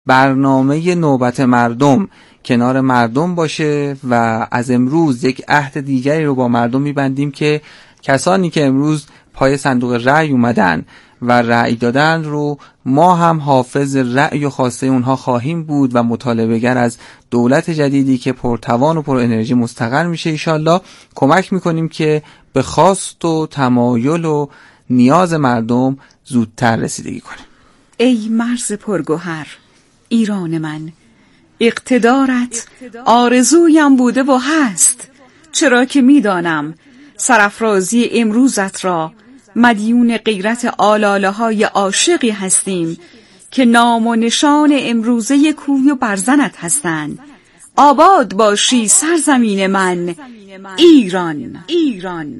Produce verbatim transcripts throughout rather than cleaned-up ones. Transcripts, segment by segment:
برنامه نوبت مردم کنار مردم باشه و از امروز یک عهد دیگری رو با مردم میبندیم که کسانی که امروز پای صندوق رأی اومدن و رأی دادن رو ما هم حافظ رأی و خواسته اونها خواهیم بود و مطالبه‌گر از دولت جدیدی که پرتوان و پر انرژی مستقر میشه انشالله کمک میکنیم که به خواست و تمایل و نیاز مردم زودتر رسیدگی کنیم. ای مرز پرگوهر ایران من، اقتدارت آرزویم بوده و هست، چرا که میدانم سرافرازی امروزت را مدیون غیرت آلاله های عاشقی هستیم که نام و نشان امروزه کوی و برزنت هستند. آباد باشی سرزمین من ایران. ایران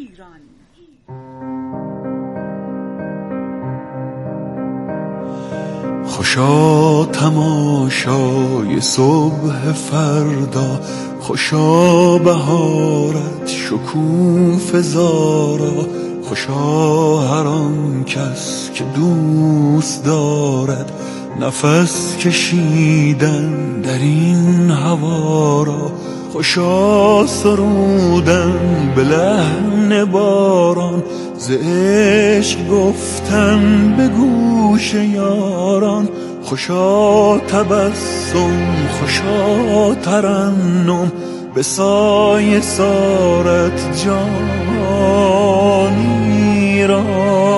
خوشا تماشای صبح فردا، خوشا بهارت شکوفه زارا، خوشا هر آن کس که دوست دارد نفس کشیدن در این هوا را، خوشا سرودن به لحن باران، ز عشق گفتن به گوش یاران، خوشا تبسم خوشا ترنم به سایه سارت جانی را.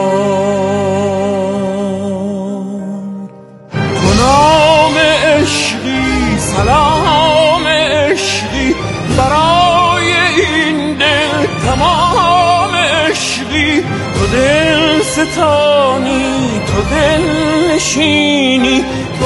تو نام عشقی سلام عشقی برای این دل تمام عشقی، تو دل ستانی تو دل نشینی تو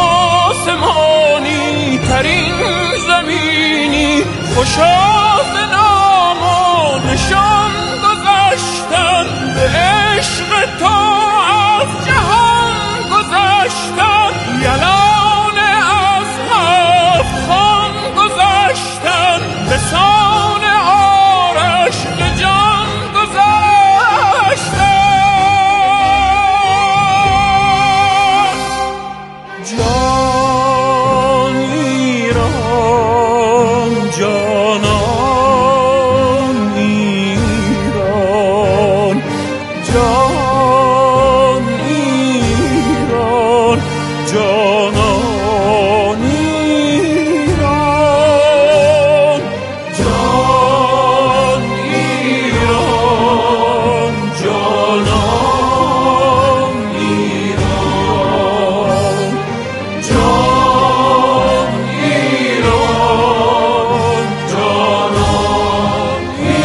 آسمانی ترین زمینی، خوشا ز نام و نشان گذشتن به عشق تو از جهان گذشتن، یلان از هفت خان گذشتن به سان آرش به جان گذشتن. جان ایران جانان ایران، جان ایران جانان ایران، جان ایران جانان ایران، جان ایران جانان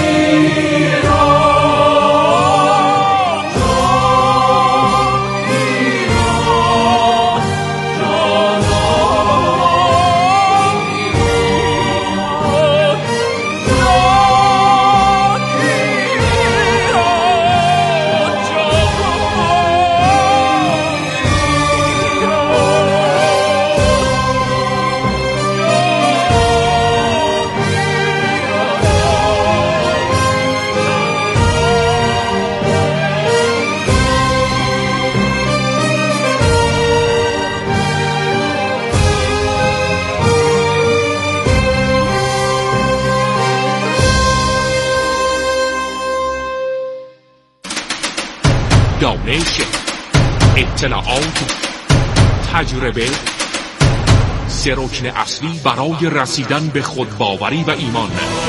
دانش، اطلاعات، تجربه سه رکن اصلی برای رسیدن به خودباوری و ایمان.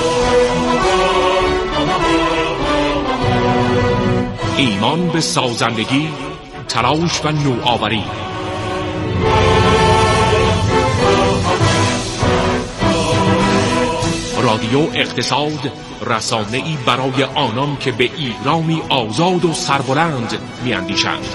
ایمان به سازندگی، تلاش و نوآوری. رادیو اقتصاد، رسانه‌ای برای آنان که به ایرانی آزاد و سربلند می‌اندیشند.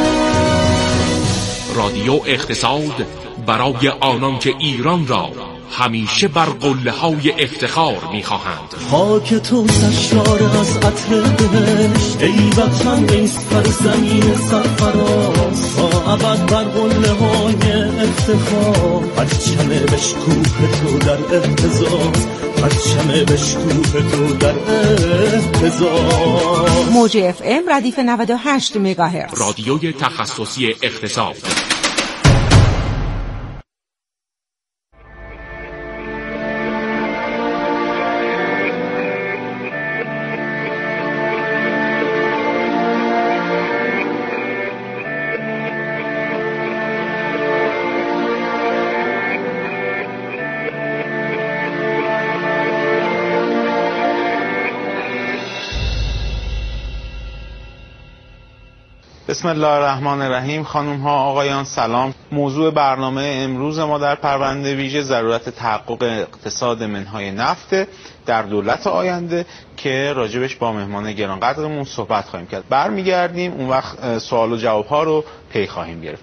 رادیو اقتصاد برای آنان که ایران را همیشه بر قله‌های افتخار می‌خواهند. خاک تو سرشار از عطر بهشت، ای وطن ای سرزمین سرفراز، تا ابد بر قله‌های افتخار، پرچم بشکوه تو در اهتزاز، پرچم بشکوه تو در اهتزاز. موج اف ام ردیف نود و هشت مگاهرتز، رادیوی تخصصی اقتصاد. بسم الله الرحمن الرحیم. خانم ها آقایان سلام. موضوع برنامه امروز ما در پرونده ویژه ضرورت تحقق اقتصاد منهای نفت در دولت آینده که راجبش با مهمان گرانقدرمون صحبت خواهیم کرد. برمیگردیم اون وقت سوال و جواب ها رو پی خواهیم گرفت.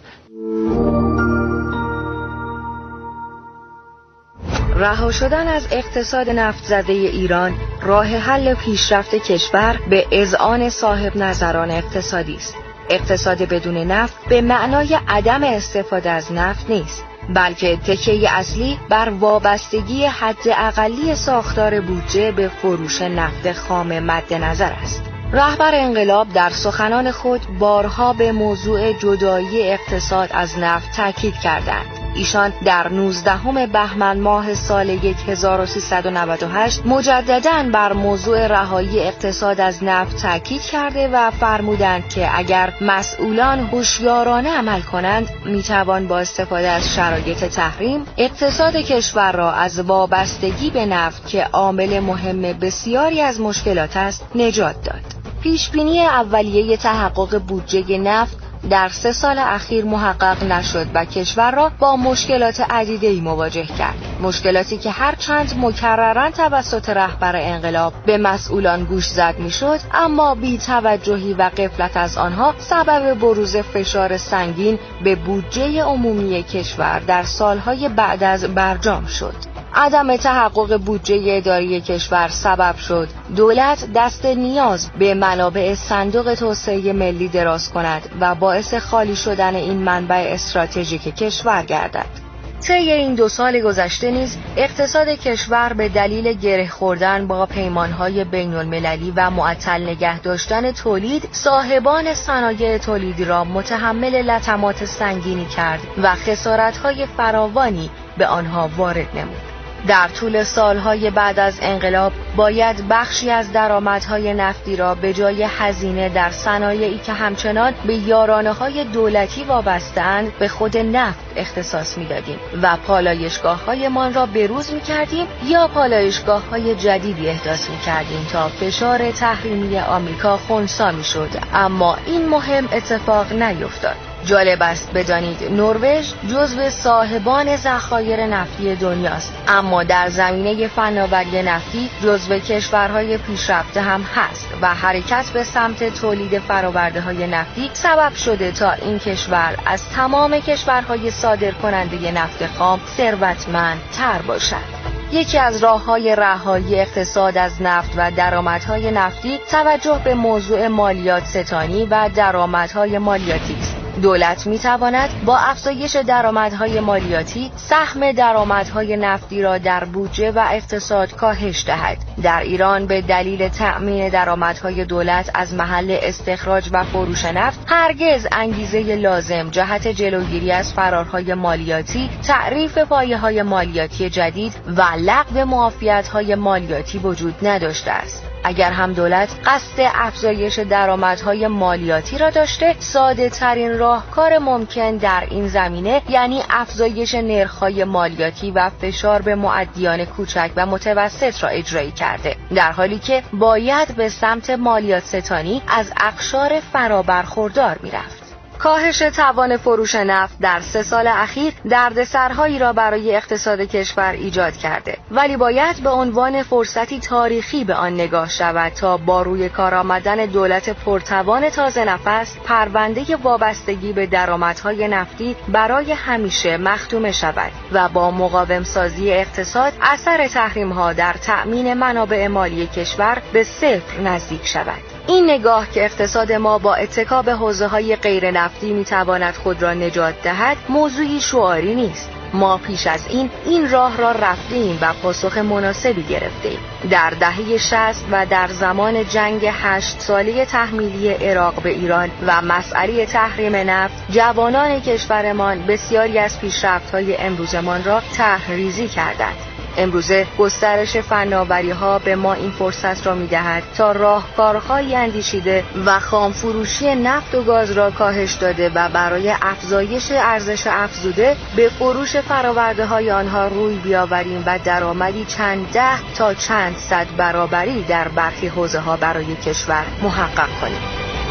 رها شدن از اقتصاد نفت زده ایران راه حل پیشرفت کشور به اذعان صاحب نظران اقتصادی است. اقتصاد بدون نفت به معنای عدم استفاده از نفت نیست، بلکه تکیه اصلی بر وابستگی حد اقلی ساختار بودجه به فروش نفت خام مد نظر است. رهبر انقلاب در سخنان خود بارها به موضوع جدایی اقتصاد از نفت تاکید کردند. ایشان در نوزدهم بهمن ماه سال هزار و سیصد و نود و هشت مجدداً بر موضوع رهایی اقتصاد از نفت تاکید کرده و فرمودند که اگر مسئولان هوشیارانه عمل کنند میتوان با استفاده از شرایط تحریم اقتصاد کشور را از وابستگی به نفت که عامل مهم بسیاری از مشکلات است نجات داد. پیشبینی اولیه تحقق بودجه نفت در سه سال اخیر محقق نشد و کشور را با مشکلات عدیده‌ای مواجه کرد. مشکلاتی که هر چند مکرراً توسط رهبر انقلاب به مسئولان گوش زد میشد، اما بی توجهی و غفلت از آنها سبب بروز فشار سنگین به بودجه عمومی کشور در سالهای بعد از برجام شد. عدم تحقق بودجه اداری کشور سبب شد دولت دست نیاز به منابع صندوق توسعه ملی دراز کند و باعث خالی شدن این منبع استراتژیک کشور گردد. طی این دو سال گذشته نیز اقتصاد کشور به دلیل گره خوردن با پیمانهای بین المللی و معطل نگه داشتن تولید صاحبان صنایع تولیدی را متحمل لطمات سنگینی کرد و خسارت‌های فراوانی به آنها وارد نمود. در طول سالهای بعد از انقلاب باید بخشی از درآمدهای نفتی را به جای هزینه در صنایعی که همچنان به یارانه‌های دولتی وابسته‌اند به خود نفت اختصاص می‌دادیم و پالایشگاه‌هایمان را بروز می‌کردیم یا پالایشگاه‌های جدیدی احداث می‌کردیم تا فشار تحریمی آمریکا خنثی می‌شد، اما این مهم اتفاق نیفتاد. جالب است بدانید نروژ جزو صاحبان ذخایر نفتی دنیاست، اما در زمینه فناوری نفتی جزو کشورهای پیشرفته هم هست و حرکت به سمت تولید فرآورده‌های نفتی سبب شده تا این کشور از تمام کشورهای صادرکننده نفت خام ثروتمندتر باشد. یکی از راه‌های رهایی اقتصاد از نفت و درآمدهای نفتی توجه به موضوع مالیات ستانی و درآمدهای مالیاتی است. دولت می‌تواند با افزایش درآمدهای مالیاتی سهم درآمدهای نفتی را در بودجه و اقتصاد کاهش دهد. در ایران به دلیل تأمین درآمدهای دولت از محل استخراج و فروش نفت هرگز انگیزه لازم جهت جلوگیری از فرارهای مالیاتی، تعریف پایه‌های مالیاتی جدید و لغو معافیت‌های مالیاتی وجود نداشته است. اگر هم دولت قصد افزایش درآمدهای مالیاتی را داشته، ساده ترین راهکار ممکن در این زمینه یعنی افزایش نرخ‌های مالیاتی و فشار به مؤدیان کوچک و متوسط را اجرایی کرده، در حالی که باید به سمت مالیات ستانی از اقشار فرابرخوردار می‌رفت. کاهش توان فروش نفت در سه سال اخیر دردسرهایی را برای اقتصاد کشور ایجاد کرده، ولی باید به عنوان فرصتی تاریخی به آن نگاه شود تا با روی کار آمدن دولت پرتوان تازه نفس پرونده وابستگی به درآمدهای نفتی برای همیشه مختومه شود و با مقاوم سازی اقتصاد اثر تحریم ها در تأمین منابع مالی کشور به صفر نزدیک شود. این نگاه که اقتصاد ما با اتکا به حوزه‌های غیر نفتی میتواند خود را نجات دهد موضوعی شعاری نیست. ما پیش از این این راه را رفتیم و پاسخ مناسبی گرفتیم. در دهه شصت و در زمان جنگ هشت ساله تحمیلی عراق به ایران و مسئله تحریم نفت، جوانان کشورمان بسیاری از پیشرفت‌های امروزمان را طرح‌ریزی کردند. امروزه گسترش فناوری‌ها به ما این فرصت را می‌دهد تا راهکارهایی اندیشیده و خامفروشی نفت و گاز را کاهش داده و برای افزایش ارزش افزوده به فروش فرآورده‌های آنها روی بیاوریم و درآمدی چند ده تا چند صد برابری در برخی حوزه‌ها برای کشور محقق کنیم.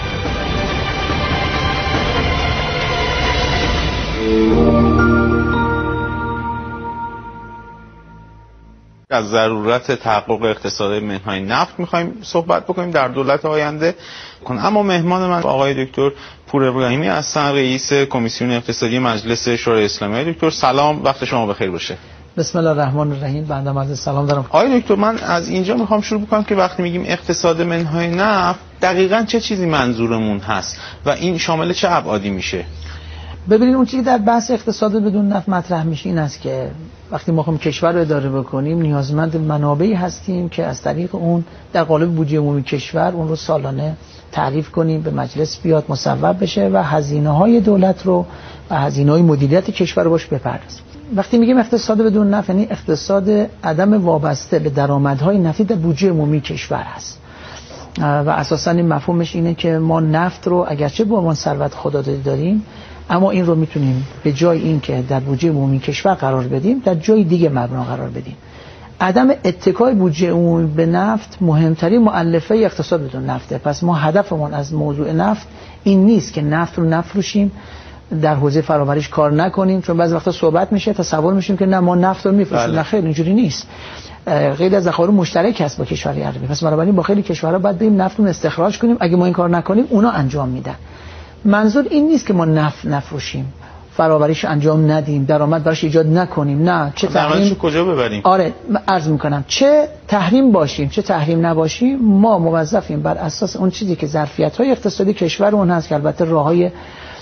از ضرورت تحقق اقتصاد منهای نفت می‌خوایم صحبت بکنیم در دولت آینده. اما مهمان من آقای دکتر پور ابراهیمی هستن، رئیس کمیسیون اقتصادی مجلس شورای اسلامی. دکتر سلام، وقت شما بخیر باشه. بسم الله الرحمن الرحیم. بنده عرض سلام دارم. آقای دکتر، من از اینجا میخوام شروع بکنم که وقتی میگیم اقتصاد منهای نفت دقیقاً چه چیزی منظورمون هست و این شامل چه ابعادی میشه؟ ببینید، اون چیزی که در بحث اقتصاد بدون نفت مطرح میشه این است که وقتی ما خواهیم کشور رو اداره بکنیم نیازمند منابعی هستیم که از طریق اون در قالب بودجه عمومی کشور اون رو سالانه تعریف کنیم، به مجلس بیاد مصوب بشه و هزینه‌های دولت رو و هزینه‌های مدیریت کشور رو باش بپردازیم. وقتی میگیم اقتصاد بدون نفت یعنی اقتصاد عدم وابسته به درآمدهای نفتی در بودجه عمومی کشور هست و اساساً این مفهومش اینه که ما نفت رو اگرچه به عنوان ثروت خدادادی داریم، اما این رو میتونیم به جای این که در بودجه عمومی کشور قرار بدیم در جای دیگه مبنا قرار بدیم. عدم اتکای بودجه عمومی به نفت مهمترین مؤلفه اقتصاد بدون نفته. پس ما هدفمون از موضوع نفت این نیست که نفت رو نفروشیم، در حوزه فرآوریش کار نکنیم، چون بعضی وقتا صحبت میشه تصور میشیم که نه ما نفت رو میفروشیم. نه خیر، اینجوری نیست. خیلی از ذخایر مشترک هست با کشورهای عربی، پس بنابراین با خیلی کشورها باید بریم نفت رو استخراج کنیم. اگه ما این کار نکنیم اونا انجام میدن. منظور این نیست که ما نفت نفروشیم، فرآوریش انجام ندیم، درآمد براش ایجاد نکنیم. نه، چه تحریم کجا ببریم؟ آره، عرض میکنم چه تحریم باشیم چه تحریم نباشیم، ما موظفیم بر اساس اون چیزی که ظرفیت‌های اقتصادی کشور اون هست که البته راههای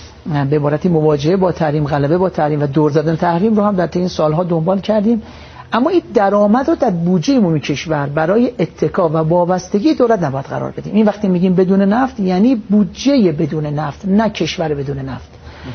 به عبارتی مواجهه با تحریم، غلبه با تحریم و دور زدن تحریم رو هم در طی این سالها دنبال کردیم. اما این درآمد رو در بودجه عمومی کشور برای اتکا و وابستگی دولت نباید قرار بدیم. این وقتی میگیم بدون نفت یعنی بودجه بدون نفت، نه کشور بدون نفت.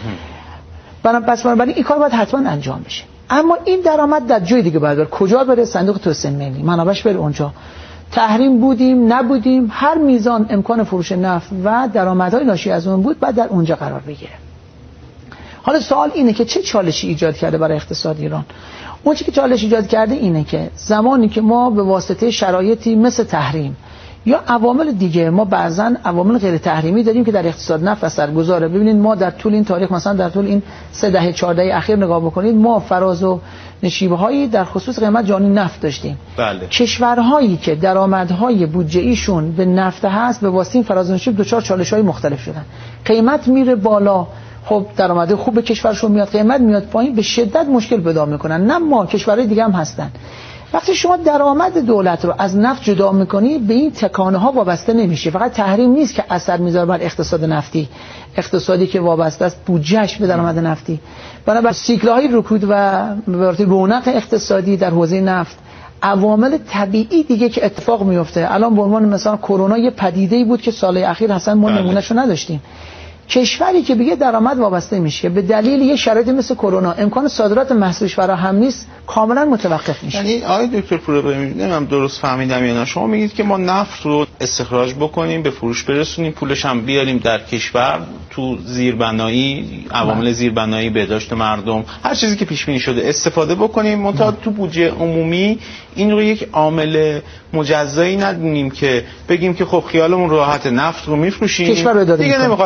پس بنابراین این کار باید حتما انجام بشه. اما این درآمد در جای دیگه باید بره. کجا بره؟ صندوق توسعه ملی، منابعش بره اونجا. تحریم بودیم نبودیم، هر میزان امکان فروش نفت و درآمدهای ناشی از اون بود بعد در اونجا قرار بگیره. حالا سوال اینه که چه چالشی ایجاد کرده برای اقتصاد ایران؟ اون چیزی که چالش ایجاد کرده اینه که زمانی که ما به واسطه شرایطی مثل تحریم یا عوامل دیگه، ما بعضا عوامل غیر تحریمی داریم که در اقتصاد نفت اثرگذاره. ببینید ما در طول این تاریخ، مثلا در طول این سه دهه چهار دهه اخیر نگاه بکنید، ما فراز و نشیب‌هایی در خصوص قیمت جانی نفت داشتیم. بله. کشورهایی که درآمدهای بودجه‌ایشون به نفت هست به واسطه این فراز و نشیب دچار چالش‌های مختلف شدن. قیمت میره بالا، خب درآمد خوب به کشورشون میاد، قیمت میاد پایین، به شدت مشکل پیدا میکنن. نه ما، کشورهای دیگه هم هستن. وقتی شما درآمد دولت رو از نفت جدا میکنی به این تکانه ها وابسته نمیشه. فقط تحریم نیست که اثر میذاره بر اقتصاد نفتی، اقتصادی که وابسته است بودجهش به درآمد نفتی. بنابراین سیکل‌های رکود و به عبارت رونق اقتصادی در حوزه نفت، عوامل طبیعی دیگه که اتفاق میفته. الان به عنوان مثلا کرونا یه پدیده‌ای بود که سال اخیر اصلا ما نمونهشو نداشتیم. کشوری که بگه درآمد وابسته میشه به دلیل یه شرایطی مثل کرونا، امکان صادرات محصولش فراهم نیست، کاملا متوقف میشه. یعنی آقای دکتر پور ابراهیمی، نمیدونم درست فهمیدم یا نه، شما میگید که ما نفت رو استخراج بکنیم، به فروش برسونیم، پولش هم بیاریم در کشور، تو زیربنایی، عوامل زیربنایی، بهداشت مردم، هر چیزی که پیش بینی شده استفاده بکنیم، منتها تو بودجه عمومی این رو یک عامل مجزایی ندونیم که بگیم که خب خیالمون راحت، نفت رو میفروشیم، دیگه نمیخواد کاری بکنیم،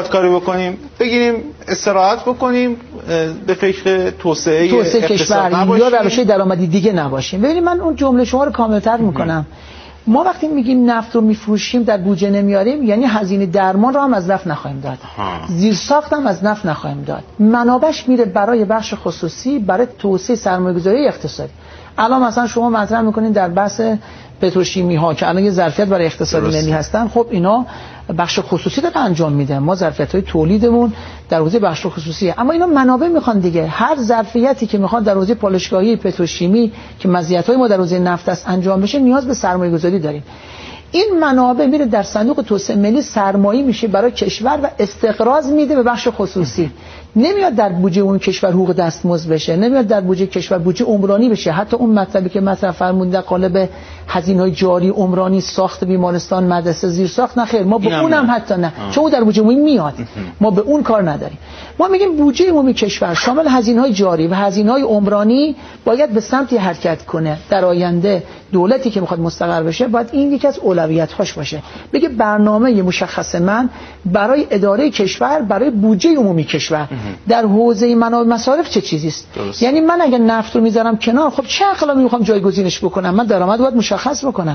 کنیم؟ بگیریم استراحت بکنیم، به فکر توسعه توسعه کشور یا روش درآمدی دیگه نباشیم. ببینید من اون جمله شما رو کامل‌تر میکنم. ما وقتی میگیم نفت رو میفروشیم در بودجه نمیاریم، یعنی هزینه درمان رو هم از نفت نخواهیم داد، زیرساخت هم از نفت نخواهیم داد، منابعش میره برای بخش خصوصی، برای توسعه سرمایه‌گذاری اقتصادی. الان مثلا شما مطرح میکنین در بحث پتروشیمی ها که الان یه ظرفیت برای اقتصاد ملی هستن، خب اینا بخش خصوصی داره انجام میده، ما ظرفیت های تولیدمون در حوزه بخش خصوصیه، اما اینا منابع میخوان دیگه. هر ظرفیتی که میخوان در حوزه پالایشگاهی پتروشیمی که مزیت‌های ما در حوزه نفت است انجام بشه، نیاز به سرمایه گذاری داریم. این منابع میره در صندوق توسعه ملی سرمایه میشه برای کشور و استقراض میده به بخش خصوصی. نمیاد در بودجه اون کشور حقوق دستمزد بشه، نمیاد در بودجه کشور بودجه عمرانی بشه. حتی اون مطلبی که مطرح فرمودید در قالب هزینه‌های جاری عمرانی، ساخت بیمارستان، مدرسه، زیرساخت، نه خیر، ما به اونم حتی نه، چون اون در بودجه عمومی میاد، ما به اون کار نداریم. ما میگیم بودجه عمومی کشور شامل هزینه‌های جاری و هزینه‌های عمرانی باید به سمتی حرکت کنه. در آینده دولتی که میخواد مستقر بشه باید این یکی از اولویت‌هاش باشه، بگه برنامه مشخص من برای اداره کشور، برای بودجه عمومی کشور در حوزه منابع مصارف چه چیزی است. یعنی من اگه نفت رو میذارم کنار، خب چه اقلامی میخوام جایگزینش بکنم؟ من درآمد باید مشخص بکنم.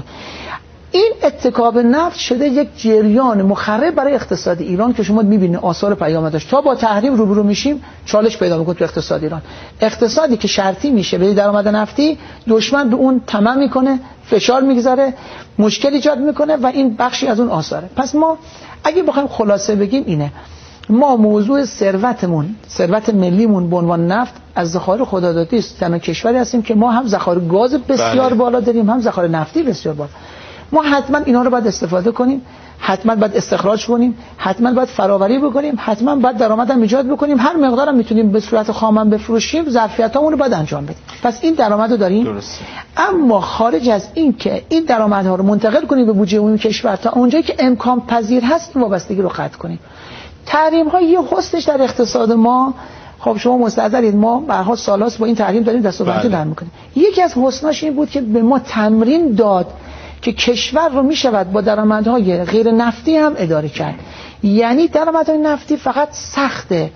این اتکا به نفت شده یک جریان مخرب برای اقتصاد ایران که شما میبینید آثار پیامدش. تا با تحریم روبرو میشیم چالش پیدا میکنه تو اقتصاد ایران. اقتصادی که شرطی میشه به درآمد نفتی، دشمن به اون طمع میکنه، فشار میگذاره، مشکل ایجاد میکنه و این بخشی از اون آثاره. پس ما اگه بخوایم خلاصه بگیم اینه، ما موضوع ثروتمون، ثروت ملیمون به عنوان نفت از ذخایر خدادادی است. تنها کشوری هستیم که ما هم ذخایر گاز بسیار بله. بالا داریم، هم ذخایر نفتی بسیار بالا. ما حتما اینا رو باید استفاده کنیم، حتما باید استخراج کنیم، حتما باید فراوری بکنیم، حتما باید درآمد هم ایجاد بکنیم. هر مقدار هم میتونیم به صورت خام بفروشیم، ظرفیتامون رو باید انجام بدیم. پس این درآمد رو داریم. درسته. اما خارج از این که این درآمدها رو منتقل کنیم به بودجه عمومی کشور، تا اونجایی که امکان پذیر هست این وابستگی رو قطع کنیم. تحریم ها یه حسنش در اقتصاد ما، خب شما مستحضرید، ما به هر حال سالاست با این تحریم داریم دست و بندی در میکنیم. یکی از حسناش این بود که به ما تمرین داد که کشور رو میشود با درآمدهای غیر نفتی هم اداره کرد. یعنی درآمدهای نفتی فقط سخته،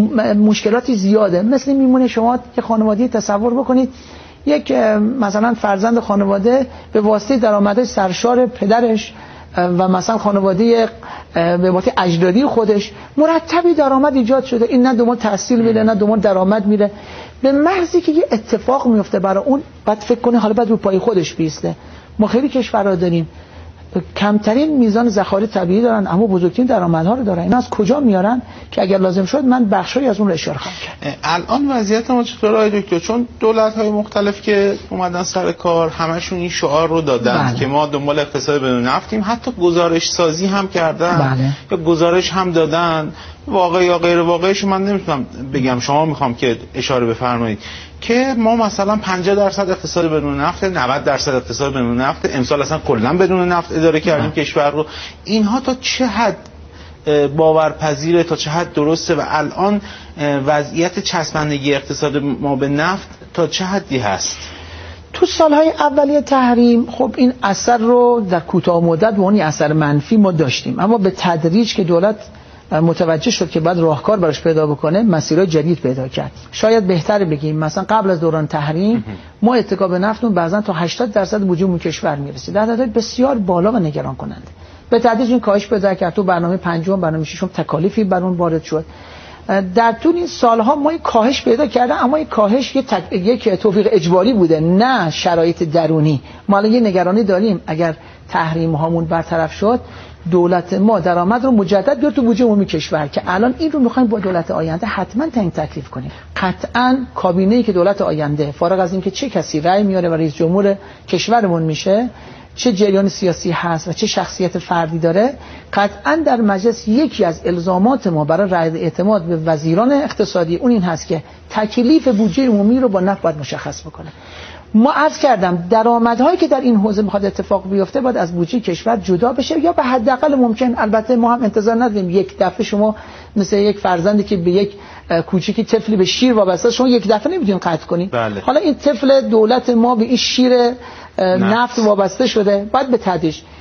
مشکلاتی زیاده. مثل میمونه شما یه خانواده تصور بکنید، یک مثلا فرزند خانواده به واسطه درآمدهای سرشار پدرش و مثلا خانواده به واسطه اجدادی خودش مرتبی درآمد ایجاد شده، این نه دومون تحصیل میره نه دومون درآمد میره، به محضی که یه اتفاق میفته برای اون بعد فکر کنه حالا بعد رو پای خودش بیسته. ما خیلی کشورها داریم کمترین میزان ذخایر طبیعی دارن اما بزرگترین درآمدها رو دارن. اینا از کجا میارن که اگر لازم شد من بخشی از اون رو اشاره خواهم کرد. الان وضعیت ما چطوره آقای دکتر؟ چون دولت‌های مختلف که اومدن سر کار همشون این شعار رو دادن بله. که ما دنبال اقتصاد بدون نفتیم، حتی گزارش سازی هم کردن بله. یا گزارش هم دادن، واقعی یا غیر واقعیش من نمیتونم بگم، شما میخوام که اشاره بفرمایید که ما مثلا پنجاه درصد اقتصاد بدون نفت، نود درصد اقتصاد بدون نفت، امسال اصلا کلا بدون نفت اداره کردیم کشور رو. اینها تا چه حد باورپذیره، تا چه حد درسته و الان وضعیت چسبندگی اقتصاد ما به نفت تا چه حدی هست؟ تو سالهای اولیه تحریم خب این اثر رو در کوتاه مدت به اون اثر منفی ما داشتیم، اما به تدریج که دولت متوجه شد که بعد راهکار براش پیدا بکنه، مسیرهای جدید پیدا کرد. شاید بهتر بگیم مثلا قبل از دوران تحریم ما اتکا به نفتمون بعضا تا هشتاد درصد بودجه اون کشور میرسید، عددهای بسیار بالا و نگران کننده. به تدریج این کاهش پیدا کرد. تو برنامه پنجم، برنامه ششم تکالیفی بر اون وارد شد. در طول این سالها ما یک کاهش پیدا کردیم، اما یک کاهش یک, تک... یک توفیق اجباری بوده، نه شرایط درونی. ما الان یه نگرانی داریم اگر تحریم هامون برطرف شد، دولت ما درآمد رو مجدد بیاره تو بودجه عمومی کشور، که الان این رو می‌خوایم با دولت آینده حتما تعیین تکلیف کنیم. قطعاً کابینه‌ای که دولت آینده فارغ از اینکه چه کسی رأی میاره و رئیس جمهور کشورمون میشه، چه جریان سیاسی هست و چه شخصیت فردی داره، قطعاً در مجلس یکی از الزامات ما برای رأی اعتماد به وزیران اقتصادی اون این هست که تکلیف بودجه عمومی رو با نفت باید مشخص بکنه. ما عرض کردم درآمدهایی که در این حوزه میخواد اتفاق بیفته باید از بودجه کشور جدا بشه، یا به حداقل ممکن، البته ما هم انتظار نداریم یک دفعه شما مثل یک فرزندی که به یک کوچیکی طفلی به شیر وابسته، شما یک دفعه نمیتونید قطع کنید. بله. حالا این طفل دولت ما به این شیر نفت وابسته شده، باید به تدریج این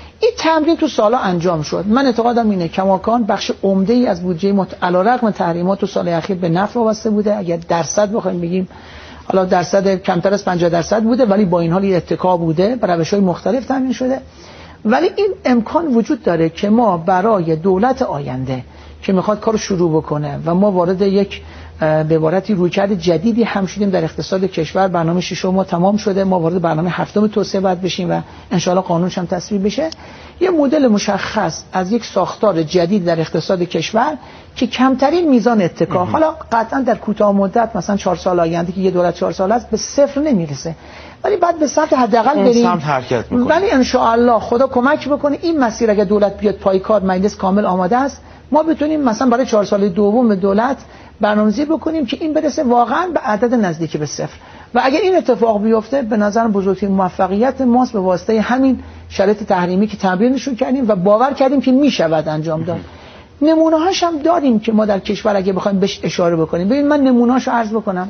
تمرین تو سالا انجام شد. من اعتقادم اینه کماکان بخش عمده ای از بودجه مت... علیرغم تحریمات تو سال اخیر به نفت وابسته بوده. اگر درصد بخوایم بگیم حالا درصد کمتر از پنجاه درصد بوده، ولی با این حال یه اتکا بوده، به روش‌های مختلف تامین شده. ولی این امکان وجود داره که ما برای دولت آینده که میخواد کارو شروع بکنه و ما وارد یک به عبارتی رویکرد جدیدی هم شدیم در اقتصاد کشور. برنامه ششم ما تمام شده، ما وارد برنامه هفتم توسعه باید بشیم و انشالله قانونش هم تصویب بشه. یه مدل مشخص از یک ساختار جدید در اقتصاد کشور که کمترین میزان اتکا، حالا قطعا در کوتاه مدت مثلا چهار سال آینده که یه دولت چهار سال است به صفر نمیرسه، ولی بعد به سمت حداقل بریم، سمت حرکت می‌کنیم. ولی ان شاء الله خدا کمک بکنه این مسیر اگه دولت بیاد پای کار، مجلس کامل آماده است، ما بتونیم مثلا برای چهار سال دوم دولت برنامه‌ریزی بکنیم که این برسه واقعا به عدد نزدیک به صفر. و اگر این اتفاق بیفته به نظر بزرگترین موفقیت ماست به واسطه همین شرایط تحریمی که تمرینشون کردیم و باور کردیم که میشود انجام داد. نمونه‌هاش هم داریم که ما در کشور اگه بخوایم بهش اشاره بکنیم. ببین من نمونه‌هاشو عرض بکنم.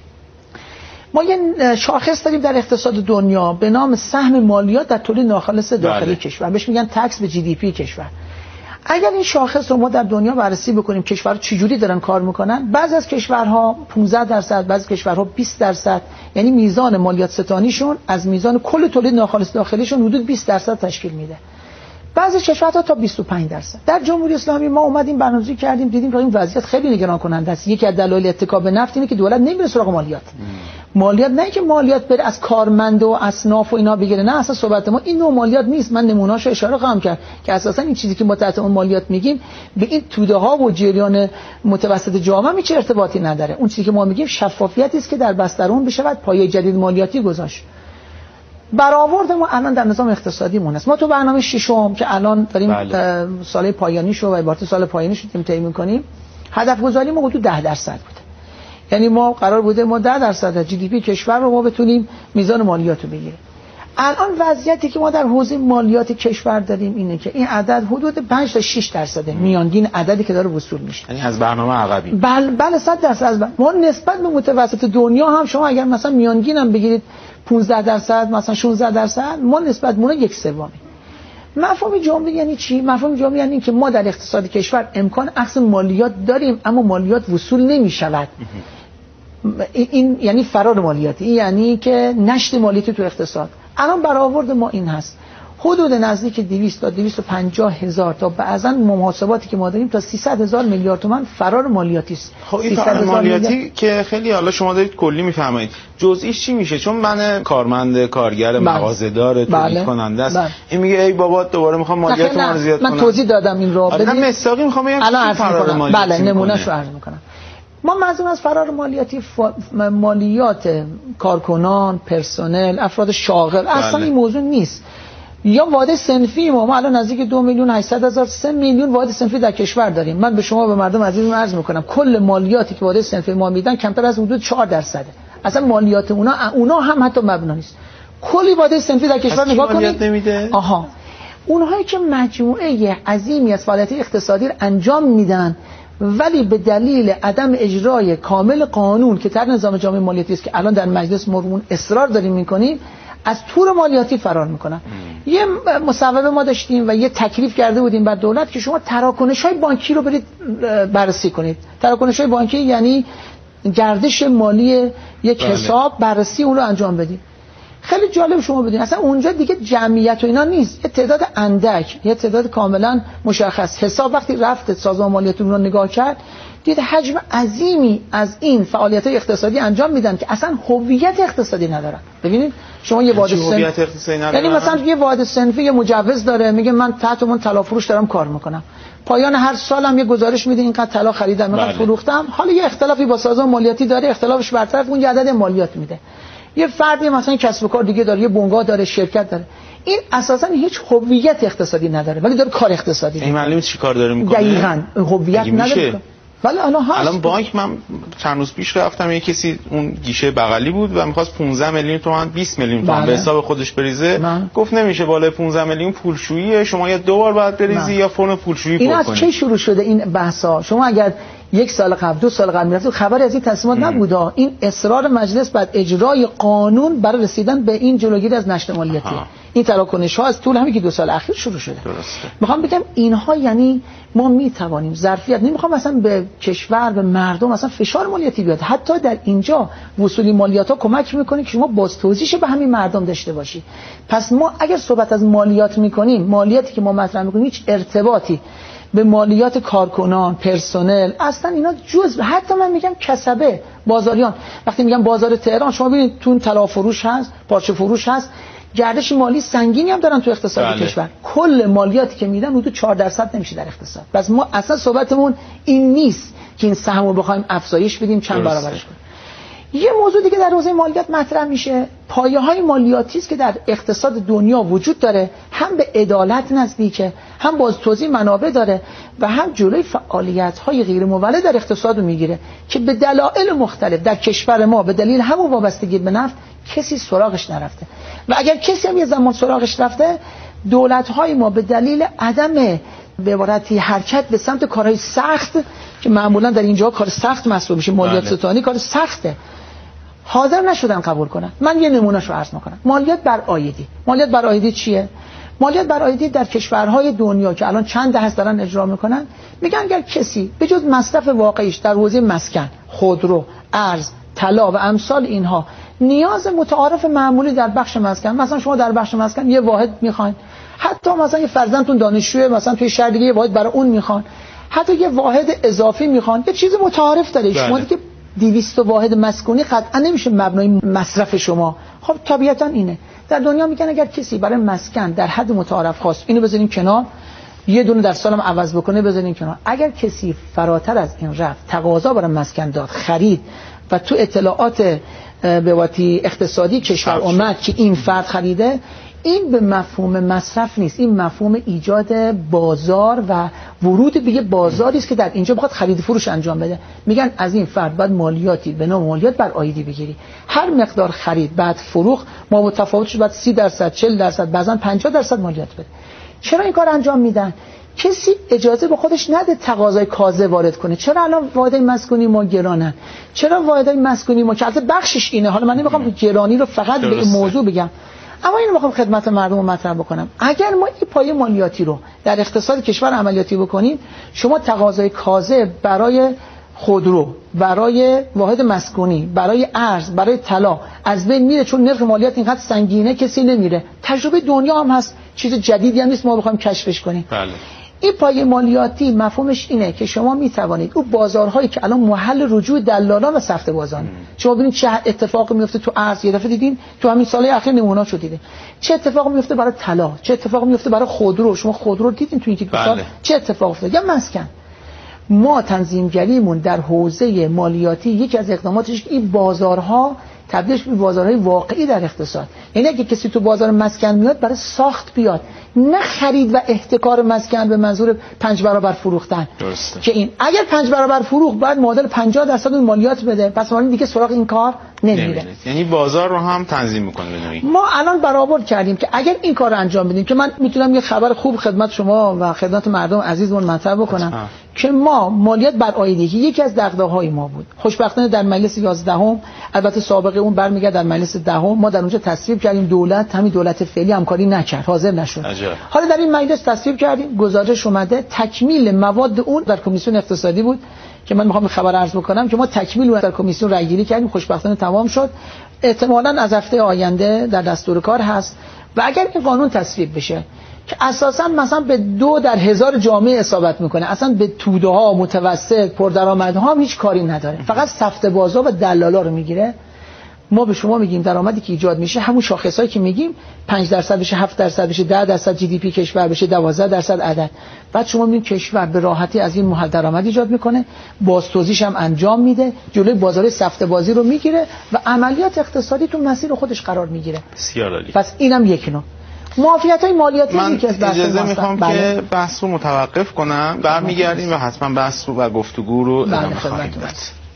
ما یه شاخص داریم در اقتصاد دنیا به نام سهم مالیات در تولید ناخالص داخلی بله. کشور، بهش میگن تکس به جی دی پی کشور. اگر این شاخص رو ما در دنیا بررسی بکنیم کشورها چجوری دارن کار میکنن، بعضی از کشورها پانزده درصد، بعضی کشورها بیست درصد، یعنی میزان مالیات ستانیشون از میزان کل تولید ناخالص داخلیشون حدود بیست درصد تشکیل میده. بعضی کشورها تا بیست و پنج درصد. در جمهوری اسلامی ما اومدیم برنامه‌ریزی کردیم، دیدیم که این وضعیت خیلی نگران کننده است. یکی از دلایل اتکا به نفت اینه که دولت نمیره سراغ مالیات. ام. مالیات نه که مالیات بره از کارمند و اصناف و اینا بگیره، نه، اصلا صحبت ما این نوع مالیات نیست. من نمونه‌اشو اشاره خواهم کرد که اساسا این چیزی که ما تحت اون مالیات میگیم به این توده ها و جریان متوسط جامعه هیچ ارتباطی نداره. اون چیزی که ما میگیم شفافیتی است که در بستر اون بشود پایه جدید مالیاتی گذاشت. برآورد ما الان در نظام اقتصادی مون است. ما تو برنامه ششم که الان داریم بله. سال پایانی شو و عبارت سال پایانی شو تیم طی می‌کنیم، هدف گذاری ما حدود ده درصد بوده. یعنی ما قرار بوده ما ده درصد از جی دی پی کشور رو ما بتونیم میزان مالیات رو بگیریم. الان وضعیتی که ما در حوزه مالیات کشور داریم اینه که این عدد حدود پنج تا شش درصده میانگین عددی که داره وصول میشه. یعنی از برنامه عقبی. بله بله صد درصد از ما نسبت به متوسط دنیا هم شما اگر مثلا میانگین هم بگیرید پانزده درصد مثلا شانزده درصد، ما نسبت مون یک سومی. مفهوم جامعه یعنی چی؟ مفهوم جامعه یعنی که ما در اقتصاد کشور امکان اخذ مالیات داریم اما مالیات وصول نمی‌شود. این یعنی فرار مالیاتی، این یعنی که نشت مالیاتی تو اقتصاد. الان برآورد ما این هست حدود نزدیک دویست تا دویست و پنجاه هزار تا بعضا محاسباتی که ما داریم تا سیصد هزار میلیارد تومان فرار مالیاتی است. خب این فرار مالیاتی میلیارد... که خیلی حالا شما دارید کلی میفهمید، جزئیش چی میشه؟ چون من کارمند کارگر مغازه‌دار تولید بله. کننده است بله. این میگه ای بابا دوباره میخوام مالیات رو زیاد کنم. من توضیح دادم این رو. بدید من مساقی میخوام بگم الان فرار مالیاتی بله نمونهشو عرض میکنم. ما منظور از فرار مالیاتی ف... مالیات کارکنان، پرسنل، افراد شاغل بله. اصلا این موضوع نیست. یا واحد صنفی ما ما الان نزدیک دو میلیون و هشتصد هزار سه میلیون واحد صنفی در کشور داریم. من به شما به مردم عزیزم عرض میکنم کل مالیاتی که واحد صنفی ما میدن کمتر از حدود چهار درصده. اصلا مالیات اونا اونا هم حتی مبنا نیست. کلی واحد صنفی در کشور نگاه کنید نمیده؟ آها اونهایی که مجموعه عظیمی از فعالیت اقتصادی رو انجام میدن ولی به دلیل عدم اجرای کامل قانون که در نظام جامعه مالیاتی است که الان در مجلس مرمون اصرار داریم میکنیم از تور مالیاتی فرار میکنن. یه مصوبه ما داشتیم و یه تکلیف کرده بودیم بر دولت که شما تراکنش‌های بانکی رو برید بررسی کنید. تراکنش‌های بانکی یعنی گردش مالی یک بله. حساب، بررسی اون رو انجام بدید. خیلی جالب شما بدین اصلا اونجا دیگه جمعیت و اینا نیست، یه تعداد اندک، یه تعداد کاملا مشخص. حساب وقتی رفت سازمان مالیات رو نگاه کرد دید حجم عظیمی از این فعالیت‌های اقتصادی انجام میدن که اصلا هویت اقتصادی ندارن. ببینید شما یه واحد صنفی یعنی مثلا یه واحد صنفی یه مجوز داره میگه من تحت اون طلا فروش دارم کار میکنم، پایان هر سالم یه گزارش میده اینقدر طلا خریدم اینقدر فروختم. حالا یه اختلافی با سازمان مالیاتی داره، اختلافش برطرف اون یه عدد مالیات میده. یه فردی مثلا کسب و کار دیگه داره، یه بنگاه داره، شرکت داره، این اساسا هیچ هویت اقتصادی نداره ولی داره کار اقتصادی. این معلومه چی کار داره میکنه؟ دقیقاً هویت نداره. ولی الان هست. الان بانک من چند روز پیش رفتم یه کسی اون گیشه بغلی بود و می‌خواست پانزده میلیون تومان بیست میلیون تومان به حساب خودش بریزه. من. گفت نمیشه بالای پانزده میلیون پولشوییه، شما یا دو بار باید بریزی من. یا فرم پولشویی پر کنید. این از کی شروع شده این بحثا؟ شما اگر یک سال قبل دو سال قبل می‌رفتید خبری از این تصمیمات نبوده. این اصرار مجلس بعد اجرای قانون برای رسیدن به این جلوگیری از نشت مالیاتی. این تراکنش ها از طول همین که دو سال اخیر شروع شده. درسته. میخوام بگم اینها یعنی ما میتوانیم ظرفیت، نمیخوام مثلا به کشور به مردم مثلا فشار مالیاتی بیاد، حتی در اینجا وصولی مالیات ها کمک میکنه که شما باز توزیعش به همین مردم داشته باشی. پس ما اگر صحبت از مالیات میکنیم، مالیاتی که ما مطرح میکنیم هیچ ارتباطی به مالیات کارکنان، پرسنل، اصلا اینا جزء، حتی من میگم کسبه، بازاریان. وقتی میگم بازار تهران شما ببینید تو طلا فروش هست، پارچه فروش هست، گردش مالی سنگینی هم دارن تو اقتصاد بله. کشور. کل مالیاتی که میدن حدود چهار درصد نمیشه در اقتصاد. پس ما اصلا صحبتمون این نیست که این سهمو بخوایم افزایش بدیم، چند برابرش کنیم. یه موضوع دیگه در حوزه مالیات مطرح میشه، پایه‌های مالیاتی است که در اقتصاد دنیا وجود داره، هم به عدالت نزدیکه، هم باز توزیع منابع داره و هم جلوی فعالیت‌های غیر مولد در اقتصاد رو میگیره که به دلایل مختلف در کشور ما به دلیل همون وابستگی به نفت کسی سراغش نرفته و اگر کسی هم یه زمان سراغش رفته، دولت‌های ما به دلیل عدم به عبارتی حرکت به سمت کارهای سخت که معمولا در اینجا کار سخت محسوب میشه، مالیات ستانی کار سخته، حاضر نشدن قبول کنن. من یه نمونهشو عرض میکنم. مالیات بر عایدی. مالیات بر عایدی چیه؟ مالیات بر عایدی در کشورهای دنیا که الان چند دهه است دارن اجرا میکنن، میگن اگر کسی به جز مصرف واقعیش در حوزه مسکن، خودرو، ارز، طلا و امثال اینها نیاز متعارف معمولی در بخش مسکن، مثلا شما در بخش مسکن یه واحد میخواین، حتی مثلا یه فرزندتون دانشجوه مثلا توی شهر دیگه یه واحد برای اون میخوان، حتی یه واحد اضافی میخوان، یه چیز متعارف داره. بله. شما دیگه دویست واحد مسکونی قطعا نمیشه مبنای مصرف شما. خب طبیعتا اینه. در دنیا میگن اگر کسی برای مسکن در حد متعارف خواست، اینو بذاریم کنار، یه دونه در سالم عوض بکنه بذاریم کنار. اگر کسی فراتر از این رفت، تقاضا برای مسکن داد، خرید و تو اطلاعات به واتی اقتصادی کشور اومد که این فرد خریده، این به مفهوم مصرف نیست، این مفهوم ایجاد بازار و ورود به یه بازاری است که در اینجا بخواد خرید فروش انجام بده. میگن از این فرد باید مالیاتی به نام مالیات بر عایدی بگیری. هر مقدار خرید بعد فروخت ما متفاوتش باید سی درصد، چهل درصد، بعضا پنجاه درصد مالیات بده. چرا این کار انجام میدن؟ کسی اجازه به خودش نده تقاضای کاذب وارد کنه. چرا الان واحدهای مسکونی ما گرانن؟ چرا واحدهای مسکونی ما که البته بخشش اینه، حالا من نمیخوام گرانی رو فقط به این موضوع بگم، اما اینو میخوام خدمت مردم رو مطرح بکنم. اگر ما این پایه مالیاتی رو در اقتصاد کشور عملیاتی بکنیم، شما تقاضای کاذب برای خودرو، برای واحد مسکونی، برای ارز، برای طلا از بین میره، چون نرخ مالیات اینقدر سنگینه کسی نمیره. تجربه دنیا هم هست، چیز جدیدی هم نیست ما بخوایم کشفش کنیم. بله. این پایه مالیاتی مفهومش اینه که شما میتوانید اون بازارهایی که الان محل رجوع دلالان و سفته بازان، شما ببینید چه اتفاقی میفته تو ارز، یه دفعه دیدین تو همین سالهای اخیر نمونه‌اشو دیدین، چه اتفاقی میفته برای طلا، چه اتفاقی میفته برای خودرو، شما خودرو دیدین تو این دو سال چه اتفاق افتاد، یا مسکن. ما تنظیمگریمون در حوزه مالیاتی یکی از اقداماتش این بازارها تبدیلش به بازارهای واقعی در اقتصاد. یعنی اگه کسی تو بازار مسکن میاد برای ساخت بیاد، نه خرید و احتکار مسکن به منظور پنج برابر فروختن. درسته. که این اگر پنج برابر فروخت بعد معادل پنجاه درصد اون مالیات بده، پس ما دیگه سراغ این کار نمیره. یعنی بازار رو هم تنظیم میکنه به نوعی. ما الان برآورد کردیم که اگر این کار رو انجام بدیم، که من میتونم یه خبر خوب خدمت شما و خدمت مردم عزیزمون مطرح بکنم اه. که ما مالیات بر عایدی که یکی از دغدغه‌های ما بود، خوشبختانه در مجلس یازدهم، البته سابقه اون برمیگرده در مجلس دهم، ما در اونجا تصویب کردیم، دولت همین دولت فعلی همکاری نکرد، حاضر نشد. عجب. حالا در این مجلس تصویب کردیم، گزارش اومده، تکمیل مواد اون در کمیسیون اقتصادی بود که من میخوام خبر عرض بکنم که ما تکمیل اون در کمیسیون رأی گیری کردیم، خوشبختانه تمام شد. احتمالاً از هفته آینده در دستور کار هست و اگر این قانون تصویب بشه که اساساً مثلا به دو در هزار جامعه اصابت میکنه، اصلا به توده ها، متوسط، پردرآمدها هم هیچ کاری نداره، فقط سفته بازا و دلالا رو میگیره. ما به شما میگیم درآمدی که ایجاد میشه همون شاخصایی که میگیم پنج درصد بشه، هفت درصد بشه، ده درصد جی دی پی کشور بشه، دوازده درصد عدد. بعد شما میبینید کشور به راحتی از این محل درآمد ایجاد میکنه، بازتوزیعش هم انجام میده، جلوی بازار سفته بازی رو میگیره و عملیات اقتصادی تو مسیر خودش قرار میگیره. بسیار عالی. پس اینم یک نوع معافیت‌های مالیاتی من یکی از بحث اجازه میخوام بله. که بحث رو متوقف کنم، برمیگردیم و حتما بحث رو و گفتگو رو ادامه خواهیم داد.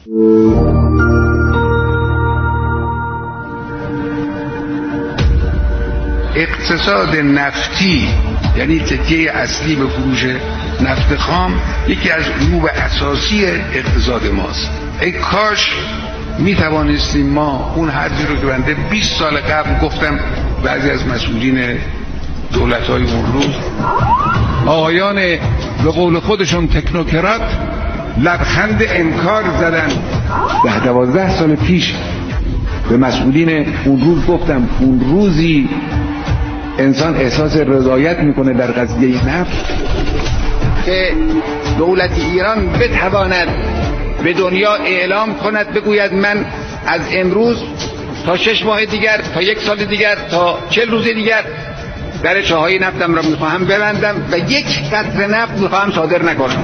اقتصاد نفتی یعنی تکیه اصلی به فروش نفت خام یکی از علوم اساسی اقتصاد ماست. ای کاش می توانستیم ما اون حدی رو که بنده بیست سال قبل گفتم بعضی از مسئولین دولت‌های اون روز، آقایان به قول خودشون تکنوکرات، لبخند انکار زدن. ده دوازده سال پیش به مسئولین اون روز گفتم اون روزی انسان احساس رضایت میکنه در قضیه نفت که دولت ایران بتواند به دنیا اعلام کند، بگوید من از امروز تا شش ماه دیگر، تا یک سال دیگر، تا چل روز دیگر در چاهای نفتم را میخواهم ببندم و یک قطره نفت میخواهم صادر نکنم.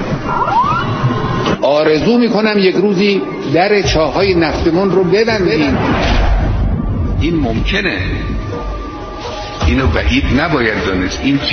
آرزو میکنم یک روزی در چاهای نفتمون رو ببندیم. این ممکنه، اینو بعید نباید دانست. این